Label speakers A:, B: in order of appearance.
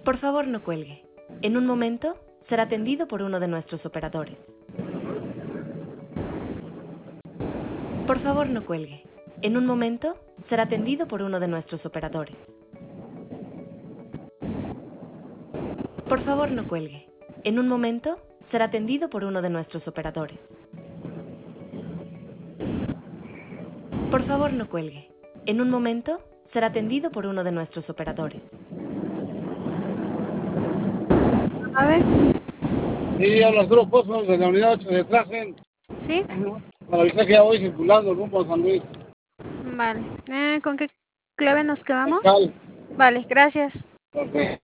A: Por favor, no cuelgue. En un momento será atendido por uno de nuestros operadores. Por favor, no cuelgue. En un momento será atendido por uno de nuestros operadores. Por favor, no cuelgue. En un momento será atendido por uno de nuestros operadores. Por favor, no cuelgue. En un momento será atendido por uno de nuestros operadores.
B: A ver,
C: Sí, habla Arturo Pozos de la unidad 8 de Trajen,
B: ¿sí?
C: para avisar que ya voy circulando rumbo a San Luis.
B: Vale. ¿Con qué clave nos quedamos?
C: Cal.
B: Vale, gracias.
C: Ok.